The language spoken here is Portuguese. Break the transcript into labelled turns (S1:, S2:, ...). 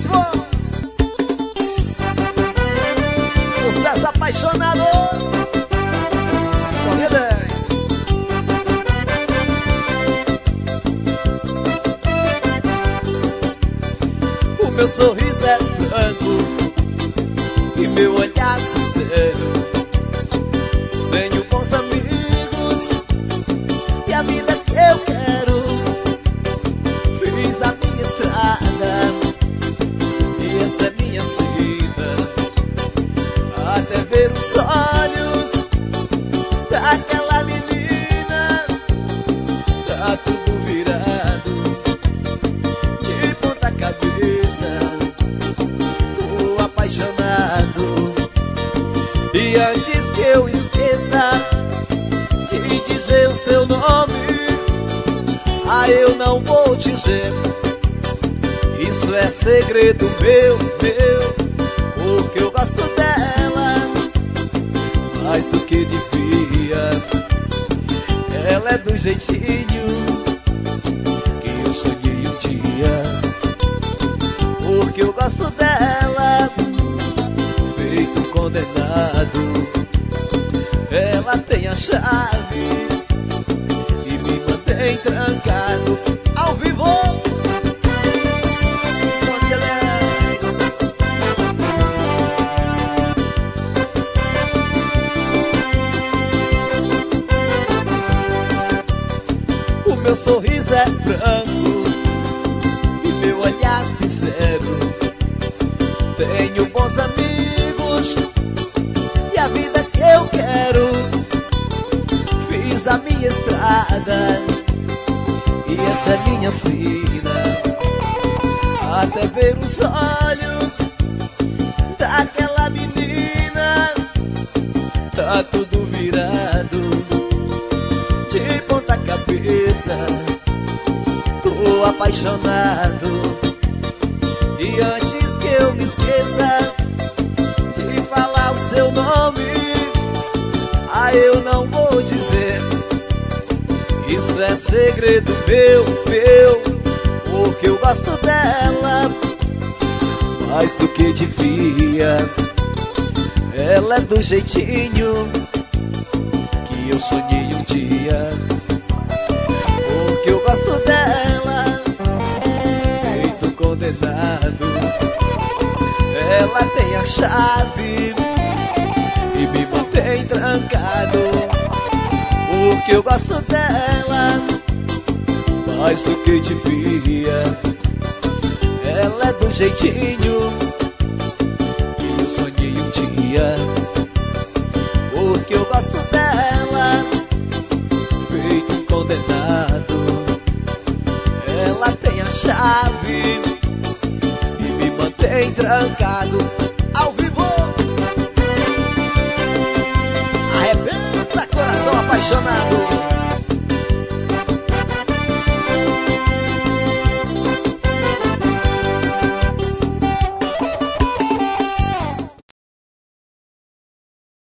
S1: Vamos, vamos! Sucesso apaixonado! Sintonia 10. O meu sorriso é branco e meu olhar sincero. Tenho bons amigos e a vida que eu quero. Fiz a minha estrada e essa é minha sina, até ver os olhos daquela menina. Tá tudo virado de ponta cabeça. Tô apaixonado e antes que eu esqueça de dizer o seu nome, eu não vou dizer. Isso é segredo meu, porque eu gosto dela mais do que devia. Ela é do jeitinho que eu sonhei um dia. Porque eu gosto dela feito condenado. Ela tem a chave e me mantém trancado. Ao vivo, Sintonia 10. O meu sorriso é branco e meu olhar sincero. Tenho bons amigos e a vida que eu quero. Fiz a minha estrada e essa é minha sina, até ver os olhos daquela menina. Tá tudo virado de ponta cabeça. Tô apaixonado e antes que eu me esqueça de falar o seu nome, eu não vou dizer. Isso é segredo meu, porque eu gosto dela mais do que devia. Ela é do jeitinho que eu sonhei um dia. Porque eu gosto dela feito condenado. Ela tem a chave e me mantém trancado. Porque eu gosto dela mais do que devia. Ela é do jeitinho que eu sonhei um dia. Porque eu gosto dela feito condenado. Ela tem a chave e me mantém trancado. Ao vivo, arrebenta coração apaixonado.